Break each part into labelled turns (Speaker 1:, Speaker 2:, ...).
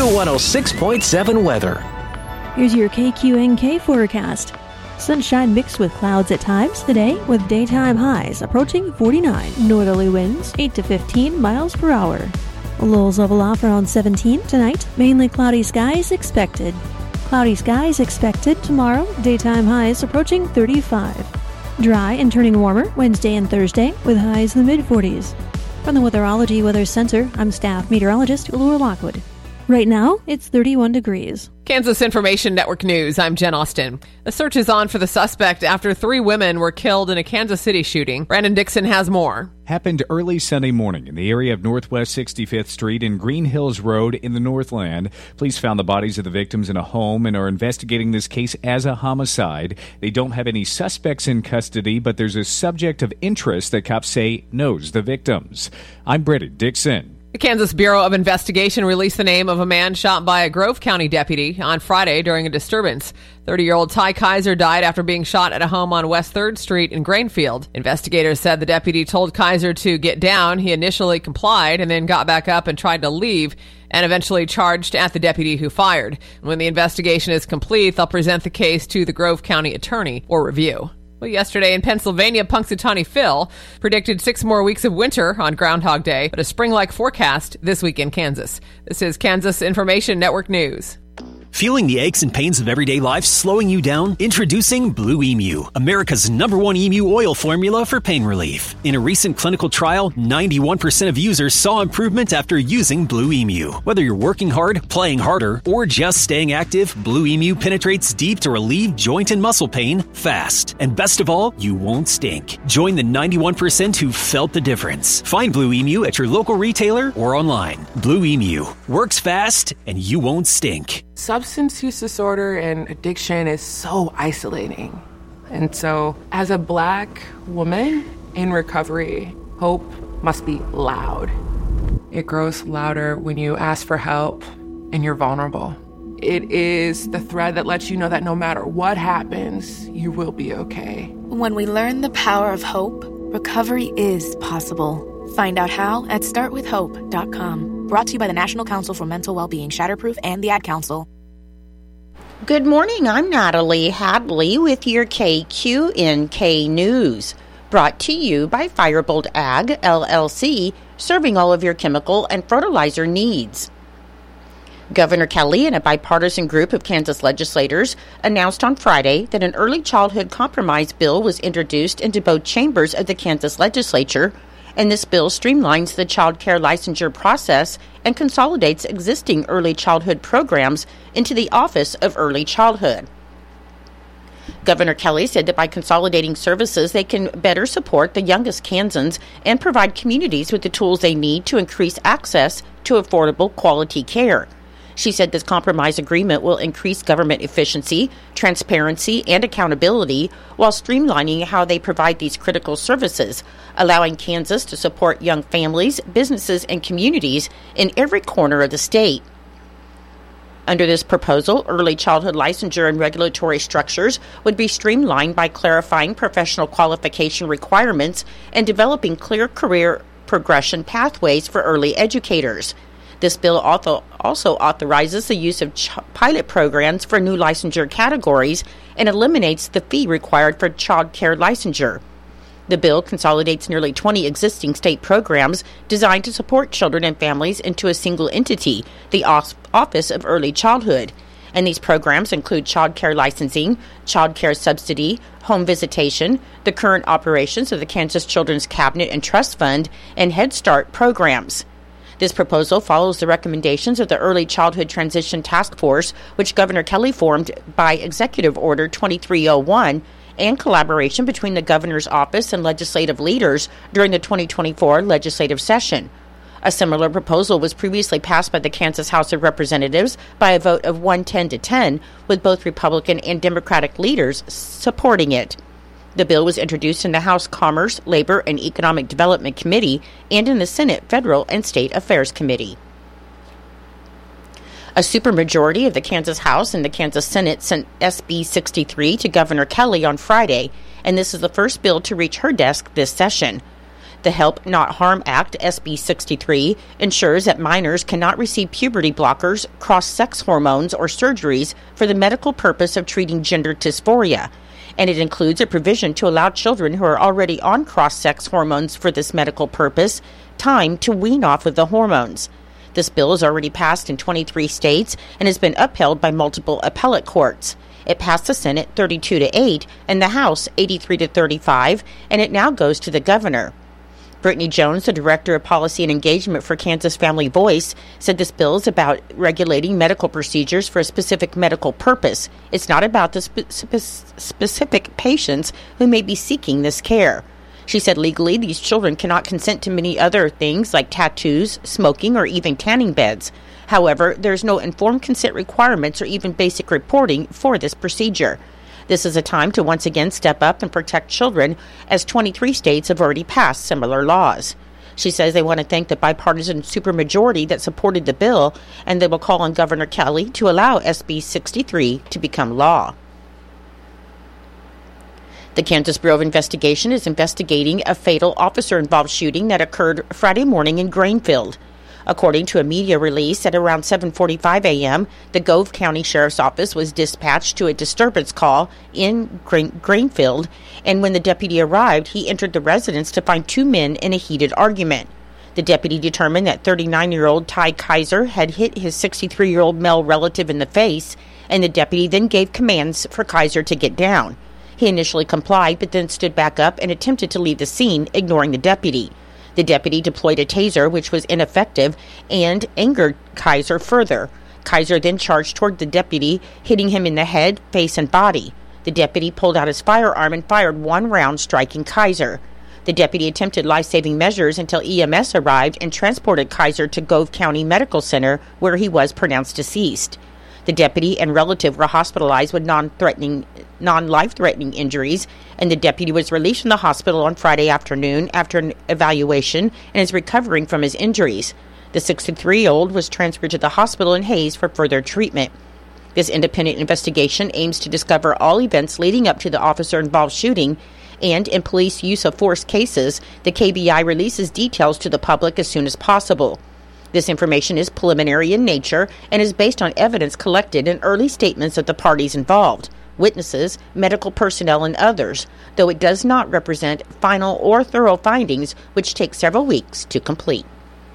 Speaker 1: new 106.7 weather.
Speaker 2: Here's your KQNK forecast. Sunshine mixed with clouds at times today, with daytime highs approaching 49. Northerly winds 8 to 15 miles per hour. Lows level off around 17 tonight. Mainly cloudy skies expected. Cloudy skies expected tomorrow. Daytime highs approaching 35. Dry and turning warmer Wednesday and Thursday, with highs in the mid-40s. From the Weatherology Weather Center, I'm staff meteorologist Laura Lockwood. Right now, it's 31 degrees.
Speaker 3: Kansas Information Network News, I'm Jen Austin. The search is on for the suspect after 3 women were killed in a Kansas City shooting. Brandon Dixon has more.
Speaker 4: Happened early Sunday morning in the area of Northwest 65th Street and Green Hills Road in the Northland. Police found the bodies of the victims in a home and are investigating this case as a homicide. They don't have any suspects in custody, but there's a subject of interest that cops say knows the victims. I'm Brandon Dixon.
Speaker 3: The Kansas Bureau of Investigation released the name of a man shot by a Grove County deputy on Friday during a disturbance. 30-year-old Ty Kaiser died after being shot at a home on West 3rd Street in Grainfield. Investigators said the deputy told Kaiser to get down. He initially complied and then got back up and tried to leave, and eventually charged at the deputy who fired. When the investigation is complete, they'll present the case to the Grove County attorney for review. Well, yesterday in Pennsylvania, Punxsutawney Phil predicted 6 more weeks of winter on Groundhog Day, but a spring-like forecast this week in Kansas. This is Kansas Information Network News.
Speaker 5: Feeling the aches and pains of everyday life slowing you down? Introducing Blue Emu, America's #1 emu oil formula for pain relief. In a recent clinical trial, 91% of users saw improvement after using Blue Emu. Whether you're working hard, playing harder, or just staying active, Blue Emu penetrates deep to relieve joint and muscle pain fast. And best of all, you won't stink. Join the 91% who felt the difference. Find Blue Emu at your local retailer or online. Blue Emu works fast and you won't stink.
Speaker 6: Substance use disorder and addiction is so isolating. And so, as a Black woman in recovery, hope must be loud. It grows louder when you ask for help and you're vulnerable. It is the thread that lets you know that no matter what happens, you will be okay.
Speaker 7: When we learn the power of hope, recovery is possible. Find out how at startwithhope.com. Brought to you by the National Council for Mental Wellbeing, Shatterproof, and the Ad Council.
Speaker 8: Good morning, I'm Natalie Hadley with your KQNK News. Brought to you by Firebolt Ag, LLC, serving all of your chemical and fertilizer needs. Governor Kelly and a bipartisan group of Kansas legislators announced on Friday that an early childhood compromise bill was introduced into both chambers of the Kansas legislature, and this bill streamlines the child care licensure process and consolidates existing early childhood programs into the Office of Early Childhood. Governor Kelly said that by consolidating services, they can better support the youngest Kansans and provide communities with the tools they need to increase access to affordable quality care. She said this compromise agreement will increase government efficiency, transparency, and accountability while streamlining how they provide these critical services, allowing Kansas to support young families, businesses, and communities in every corner of the state. Under this proposal, early childhood licensure and regulatory structures would be streamlined by clarifying professional qualification requirements and developing clear career progression pathways for early educators. This bill also authorizes the use of pilot programs for new licensure categories and eliminates the fee required for child care licensure. The bill consolidates nearly 20 existing state programs designed to support children and families into a single entity, the Office of Early Childhood. And these programs include child care licensing, child care subsidy, home visitation, the current operations of the Kansas Children's Cabinet and Trust Fund, and Head Start programs. This proposal follows the recommendations of the Early Childhood Transition Task Force, which Governor Kelly formed by Executive Order 2301, and collaboration between the governor's office and legislative leaders during the 2024 legislative session. A similar proposal was previously passed by the Kansas House of Representatives by a vote of 110 to 10, with both Republican and Democratic leaders supporting it. The bill was introduced in the House Commerce, Labor, and Economic Development Committee and in the Senate Federal and State Affairs Committee. A supermajority of the Kansas House and the Kansas Senate sent SB 63 to Governor Kelly on Friday, and this is the first bill to reach her desk this session. The Help Not Harm Act, SB 63, ensures that minors cannot receive puberty blockers, cross-sex hormones, or surgeries for the medical purpose of treating gender dysphoria, and it includes a provision to allow children who are already on cross-sex hormones for this medical purpose time to wean off of the hormones. This bill is already passed in 23 states and has been upheld by multiple appellate courts. It passed the Senate 32-8 and the House 83-35, and it now goes to the governor. Brittany Jones, the Director of Policy and Engagement for Kansas Family Voice, said this bill is about regulating medical procedures for a specific medical purpose. It's not about the specific patients who may be seeking this care. She said legally these children cannot consent to many other things like tattoos, smoking, or even tanning beds. However, there's no informed consent requirements or even basic reporting for this procedure. This is a time to once again step up and protect children, as 23 states have already passed similar laws. She says they want to thank the bipartisan supermajority that supported the bill, and they will call on Governor Kelly to allow SB 63 to become law. The Kansas Bureau of Investigation is investigating a fatal officer-involved shooting that occurred Friday morning in Grainfield. According to a media release, at around 7:45 a.m., the Gove County Sheriff's Office was dispatched to a disturbance call in Grainfield, and when the deputy arrived, he entered the residence to find two men in a heated argument. The deputy determined that 39-year-old Ty Kaiser had hit his 63-year-old male relative in the face, and the deputy then gave commands for Kaiser to get down. He initially complied, but then stood back up and attempted to leave the scene, ignoring the deputy. The deputy deployed a taser, which was ineffective, and angered Kaiser further. Kaiser then charged toward the deputy, hitting him in the head, face, and body. The deputy pulled out his firearm and fired one round, striking Kaiser. The deputy attempted life-saving measures until EMS arrived and transported Kaiser to Gove County Medical Center, where he was pronounced deceased. The deputy and relative were hospitalized with non-life-threatening injuries, and the deputy was released from the hospital on Friday afternoon after an evaluation and is recovering from his injuries. The 63-year-old was transferred to the hospital in Hayes for further treatment. This independent investigation aims to discover all events leading up to the officer-involved shooting, and in police use of force cases, the KBI releases details to the public as soon as possible. This information is preliminary in nature and is based on evidence collected in early statements of the parties involved, witnesses, medical personnel, and others, though it does not represent final or thorough findings, which take several weeks to complete.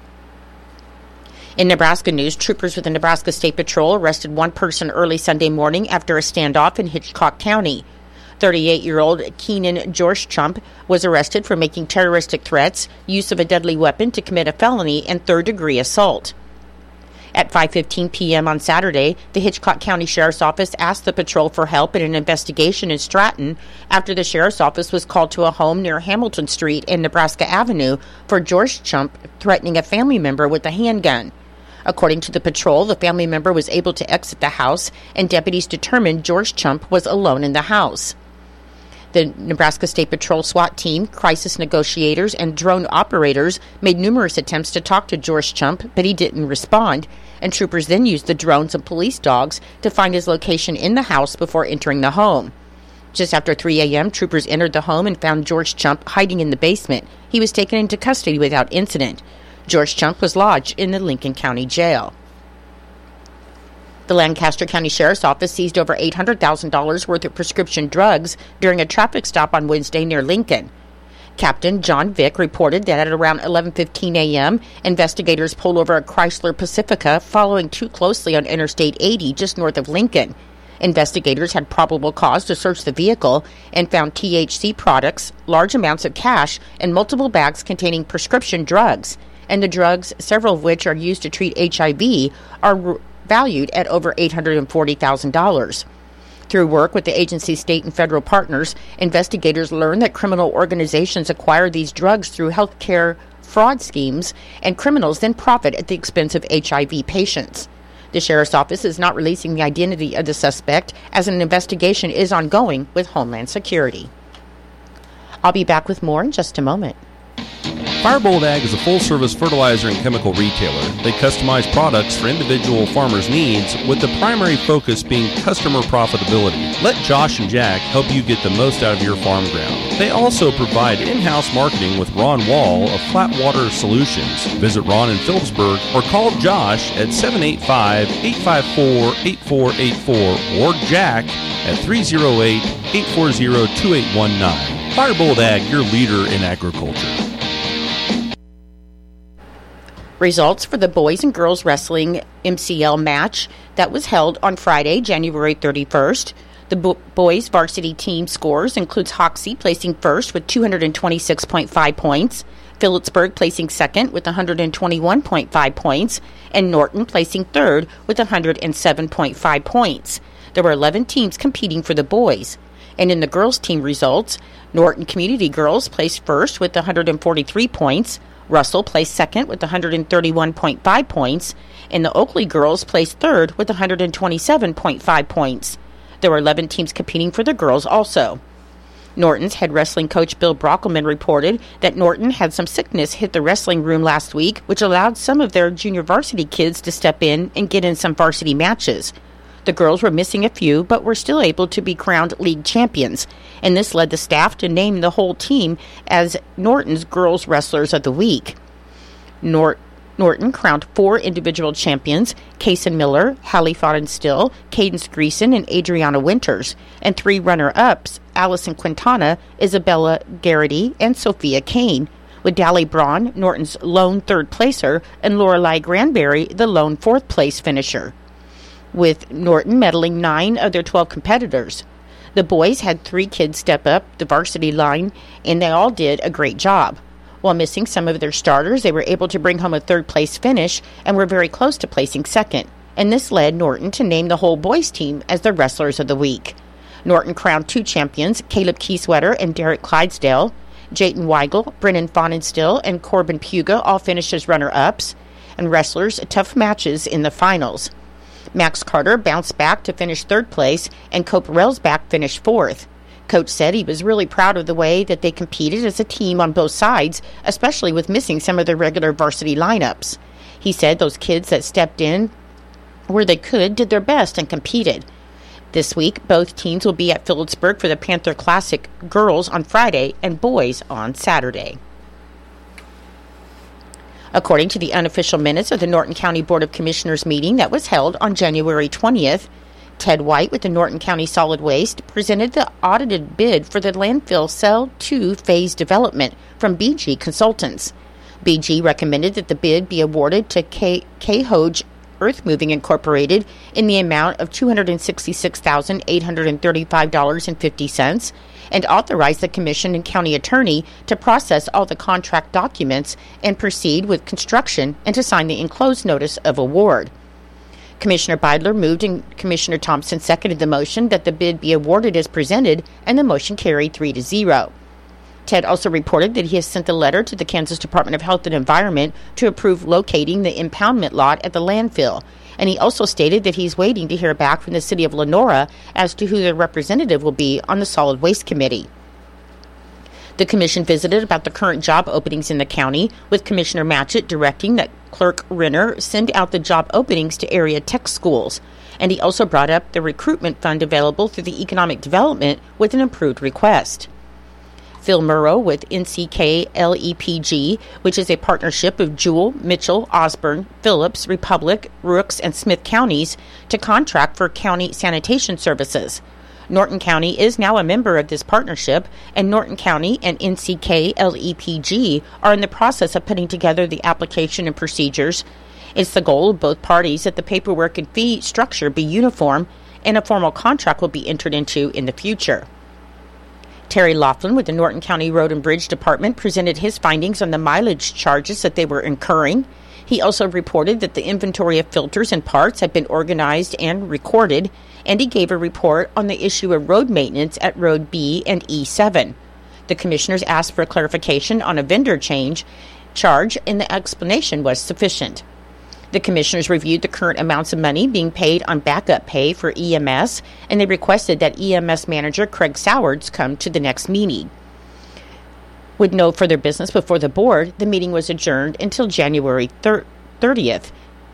Speaker 8: In Nebraska news, troopers with the Nebraska State Patrol arrested one person early Sunday morning after a standoff in Hitchcock County. 38-year-old Keenan Jorschump was arrested for making terroristic threats, use of a deadly weapon to commit a felony, and third-degree assault. At 5:15 p.m. on Saturday, the Hitchcock County Sheriff's Office asked the patrol for help in an investigation in Stratton after the Sheriff's Office was called to a home near Hamilton Street and Nebraska Avenue for Jorschump threatening a family member with a handgun. According to the patrol, the family member was able to exit the house, and deputies determined Jorschump was alone in the house. The Nebraska State Patrol SWAT team, crisis negotiators, and drone operators made numerous attempts to talk to Jorschump, but he didn't respond, and troopers then used the drones and police dogs to find his location in the house before entering the home. Just after 3 a.m., troopers entered the home and found Jorschump hiding in the basement. He was taken into custody without incident. Jorschump was lodged in the Lincoln County Jail. The Lancaster County Sheriff's Office seized over $800,000 worth of prescription drugs during a traffic stop on Wednesday near Lincoln. Captain John Vick reported that at around 11:15 a.m., investigators pulled over a Chrysler Pacifica following too closely on Interstate 80 just north of Lincoln. Investigators had probable cause to search the vehicle and found THC products, large amounts of cash, and multiple bags containing prescription drugs. And the drugs, several of which are used to treat HIV, are valued at over $840,000. Through work with the agency's state and federal partners, investigators learned that criminal organizations acquire these drugs through healthcare fraud schemes, and criminals then profit at the expense of HIV patients. The Sheriff's Office is not releasing the identity of the suspect, as an investigation is ongoing with Homeland Security. I'll be back with more in just a moment.
Speaker 9: Firebolt Ag is a full-service fertilizer and chemical retailer. They customize products for individual farmers' needs, with the primary focus being customer profitability. Let Josh and Jack help you get the most out of your farm ground. They also provide in-house marketing with Ron Wall of Flatwater Solutions. Visit Ron in Phillipsburg or call Josh at 785-854-8484 or Jack at 308-840-2819. Firebolt Ag, your leader in agriculture.
Speaker 8: Results for the boys and girls wrestling MCL match that was held on Friday, January 31st. The boys varsity team scores includes Hoxie placing first with 226.5 points, Phillipsburg placing second with 121.5 points, and Norton placing third with 107.5 points. There were 11 teams competing for the boys. And in the girls' team results, Norton Community Girls placed first with 143 points, Russell placed second with 131.5 points, and the Oakley girls placed third with 127.5 points. There were 11 teams competing for the girls also. Norton's head wrestling coach Bill Brockelman reported that Norton had some sickness hit the wrestling room last week, which allowed some of their junior varsity kids to step in and get in some varsity matches. The girls were missing a few, but were still able to be crowned league champions, and this led the staff to name the whole team as Norton's Girls Wrestlers of the Week. Norton crowned 4 individual champions, Kaysen Miller, Hallie Fodden-Still, Cadence Greason, and Adriana Winters, and 3 runner-ups, Allison Quintana, Isabella Garrity, and Sophia Kane, with Dally Braun, Norton's lone third placer, and Lorelei Granberry, the lone fourth place finisher, with Norton medaling 9 of their 12 competitors. The boys had 3 kids step up the varsity line, and they all did a great job. While missing some of their starters, they were able to bring home a third-place finish and were very close to placing second, and this led Norton to name the whole boys' team as the Wrestlers of the Week. Norton crowned 2 champions, Caleb Kieswetter and Derek Clydesdale. Jayton Weigel, Brennan Fonnenstill, and Corbin Puga all finished as runner-ups, and wrestlers tough matches in the finals. Max Carter bounced back to finish third place, and Cope Relsbach finished fourth. Coach said he was really proud of the way that they competed as a team on both sides, especially with missing some of their regular varsity lineups. He said those kids that stepped in where they could did their best and competed. This week, both teams will be at Phillipsburg for the Panther Classic girls on Friday and boys on Saturday. According to the unofficial minutes of the Norton County Board of Commissioners meeting that was held on January 20th, Ted White with the Norton County Solid Waste presented the audited bid for the landfill Cell 2 phase development from BG Consultants. BG recommended that the bid be awarded to K-Hoge Earth Moving Incorporated in the amount of $266,835.50 and authorized the commission and county attorney to process all the contract documents and proceed with construction and to sign the enclosed notice of award. Commissioner Beidler moved and Commissioner Thompson seconded the motion that the bid be awarded as presented, and the motion carried 3-0. Ted also reported that he has sent a letter to the Kansas Department of Health and Environment to approve locating the impoundment lot at the landfill, and he also stated that he's waiting to hear back from the city of Lenora as to who their representative will be on the Solid Waste Committee. The commission visited about the current job openings in the county, with Commissioner Matchett directing that Clerk Renner send out the job openings to area tech schools, and he also brought up the recruitment fund available through the economic development with an approved request. Phil Murrow with NCK LEPG, which is a partnership of Jewell, Mitchell, Osborne, Phillips, Republic, Rooks, and Smith counties to contract for county sanitation services. Norton County is now a member of this partnership, and Norton County and NCK LEPG are in the process of putting together the application and procedures. It's the goal of both parties that the paperwork and fee structure be uniform, and a formal contract will be entered into in the future. Terry Laughlin with the Norton County Road and Bridge Department presented his findings on the mileage charges that they were incurring. He also reported that the inventory of filters and parts had been organized and recorded, and he gave a report on the issue of road maintenance at Road B and E7. The commissioners asked for clarification on a vendor charge, and the explanation was sufficient. The commissioners reviewed the current amounts of money being paid on backup pay for EMS, and they requested that EMS manager Craig Sowards come to the next meeting. With no further business before the board, the meeting was adjourned until January 30th.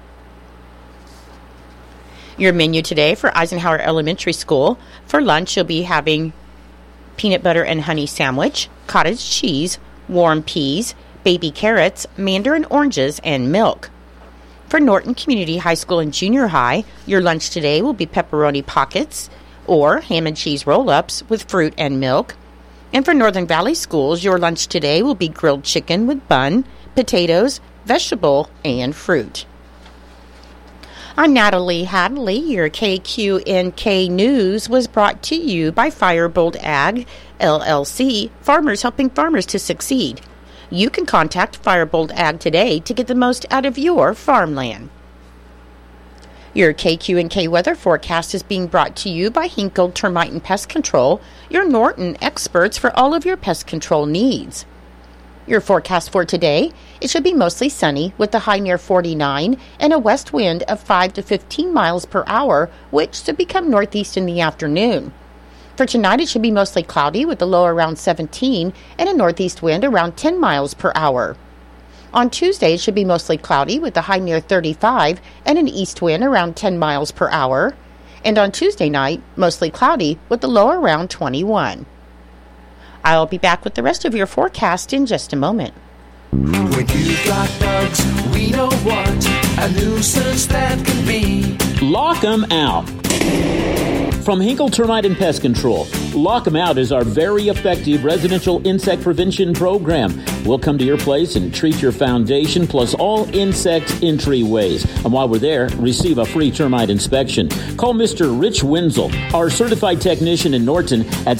Speaker 8: Your menu today for Eisenhower Elementary School. For lunch, you'll be having peanut butter and honey sandwich, cottage cheese, warm peas, baby carrots, mandarin oranges, and milk. For Norton Community High School and Junior High, your lunch today will be pepperoni pockets or ham and cheese roll-ups with fruit and milk. And for Northern Valley Schools, your lunch today will be grilled chicken with bun, potatoes, vegetable, and fruit. I'm Natalie Hadley. Your KQNK News was brought to you by Firebolt Ag, LLC, farmers helping farmers to succeed. You can contact Firebolt Ag today to get the most out of your farmland. Your KQNK weather forecast is being brought to you by Hinkle Termite and Pest Control, your Norton experts for all of your pest control needs. Your forecast for today, it should be mostly sunny with a high near 49 and a west wind of 5 to 15 miles per hour, which should become northeast in the afternoon. For tonight, it should be mostly cloudy with a low around 17 and a northeast wind around 10 miles per hour. On Tuesday, it should be mostly cloudy with a high near 35 and an east wind around 10 miles per hour. And on Tuesday night, mostly cloudy with a low around 21. I'll be back with the rest of your forecast in just a moment.
Speaker 1: When you've got bugs, we know what a nuisance that can be.
Speaker 10: Lock 'em out. From Hinkle Termite and Pest Control, Lock 'em Out is our very effective residential insect prevention program. We'll come to your place and treat your foundation plus all insect entryways. And while we're there, receive a free termite inspection. Call Mr. Rich Wenzel, our certified technician in Norton, at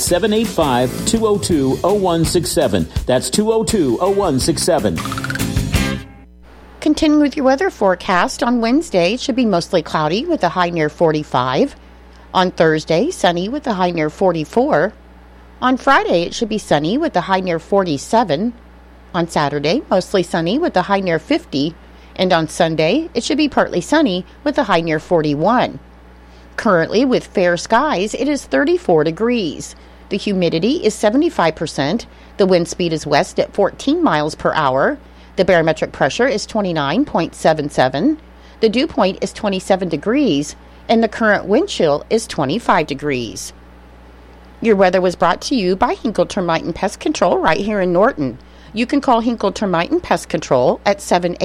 Speaker 10: 785-202-0167. That's 202-0167.
Speaker 8: Continuing with your weather forecast, on Wednesday, it should be mostly cloudy with a high near 45. On Thursday, sunny with a high near 44. On Friday, it should be sunny with a high near 47. On Saturday, mostly sunny with a high near 50. And on Sunday, it should be partly sunny with a high near 41. Currently, with fair skies, it is 34 degrees. The humidity is 75%. The wind speed is west at 14 miles per hour. The barometric pressure is 29.77. The dew point is 27 degrees. And the current wind chill is 25 degrees. Your weather was brought to you by Hinkle Termite and Pest Control right here in Norton. You can call Hinkle Termite and Pest Control at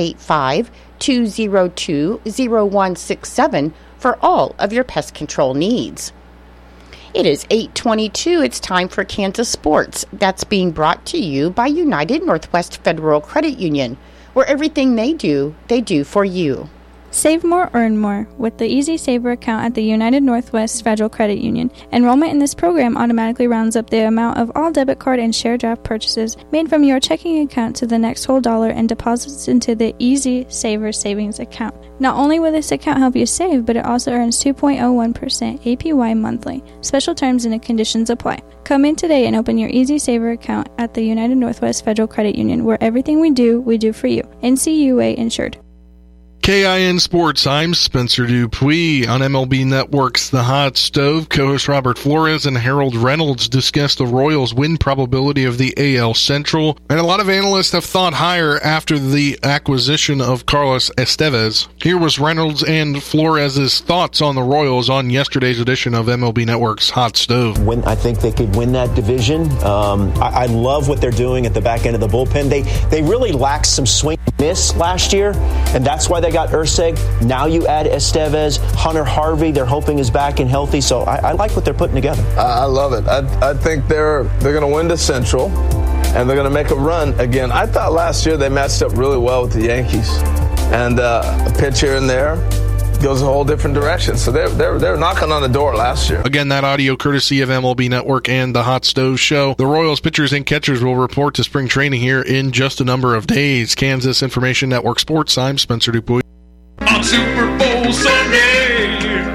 Speaker 8: 785-202-0167 for all of your pest control needs. It is 8:22. It's time for Kansas Sports. That's being brought to you by United Northwest Federal Credit Union, where everything they do for you.
Speaker 11: Save more, earn more with the Easy Saver account at the United Northwest Federal Credit Union. Enrollment in this program automatically rounds up the amount of all debit card and share draft purchases made from your checking account to the next whole dollar and deposits into the Easy Saver savings account. Not only will this account help you save, but it also earns 2.01% APY monthly. Special terms and conditions apply. Come in today and open your Easy Saver account at the United Northwest Federal Credit Union, where everything we do for you. NCUA insured.
Speaker 12: KIN Sports, I'm Spencer Dupuis. On MLB Network's The Hot Stove, co-host Robert Flores and Harold Reynolds discuss the Royals' win probability of the AL Central, and a lot of analysts have thought higher after the acquisition of Carlos Estevez. Here was Reynolds and Flores' thoughts on the Royals on yesterday's edition of MLB Network's Hot Stove.
Speaker 13: I think they could win that division. I love what they're doing at the back end of the bullpen. They really lacked some swing and miss last year, and that's why they got Urseg. Now you add Estevez, Hunter Harvey. They're hoping is back and healthy. So I like what they're putting together.
Speaker 14: I love it. I think they're going to win the Central, and they're going to make a run again. I thought last year they matched up really well with the Yankees, and a pitch here and there goes a whole different direction. So they're knocking on the door last year.
Speaker 12: Again, that audio courtesy of MLB Network and the Hot Stove Show. The Royals pitchers and catchers will report to spring training here in just a number of days. Kansas Information Network Sports, I'm Spencer Dupuis.
Speaker 15: On Super Bowl Sunday.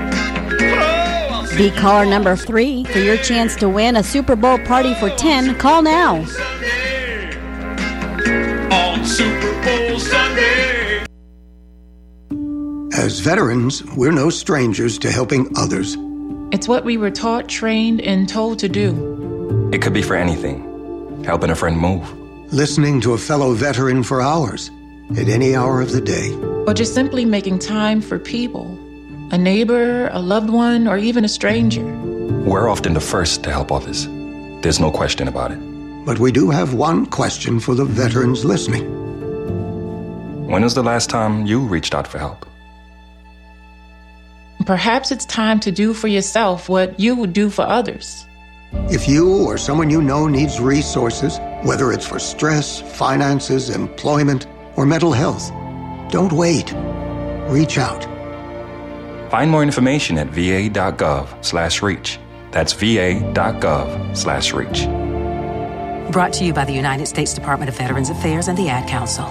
Speaker 16: Be caller number 3 for your chance to win a Super Bowl party for 10. Call now.
Speaker 15: On Super Bowl Sunday.
Speaker 17: As veterans, we're no strangers to helping others.
Speaker 18: It's what we were taught, trained, and told to do.
Speaker 19: It could be for anything. Helping a friend move,
Speaker 17: listening to a fellow veteran for hours, at any hour of the day.
Speaker 18: Or just simply making time for people, a neighbor, a loved one, or even a stranger.
Speaker 19: We're often the first to help others. There's no question about it.
Speaker 17: But we do have one question for the veterans listening.
Speaker 19: When was the last time you reached out for help?
Speaker 18: Perhaps it's time to do for yourself what you would do for others.
Speaker 17: If you or someone you know needs resources, whether it's for stress, finances, employment, or mental health, don't wait. Reach out.
Speaker 19: Find more information at va.gov/reach. That's va.gov/reach.
Speaker 20: Brought to you by the United States Department of Veterans Affairs and the Ad Council.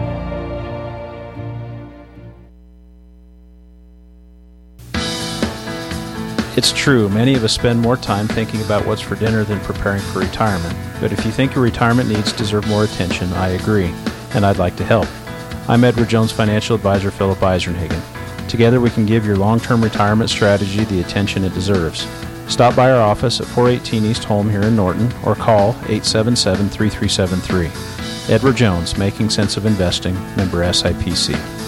Speaker 21: It's true, many of us spend more time thinking about what's for dinner than preparing for retirement. But if you think your retirement needs deserve more attention, I agree, and I'd like to help. I'm Edward Jones Financial Advisor Philip Eisenhagen. Together we can give your long-term retirement strategy the attention it deserves. Stop by our office at 418 East Holm here in Norton or call 877-3373. Edward Jones, Making Sense of Investing, member SIPC.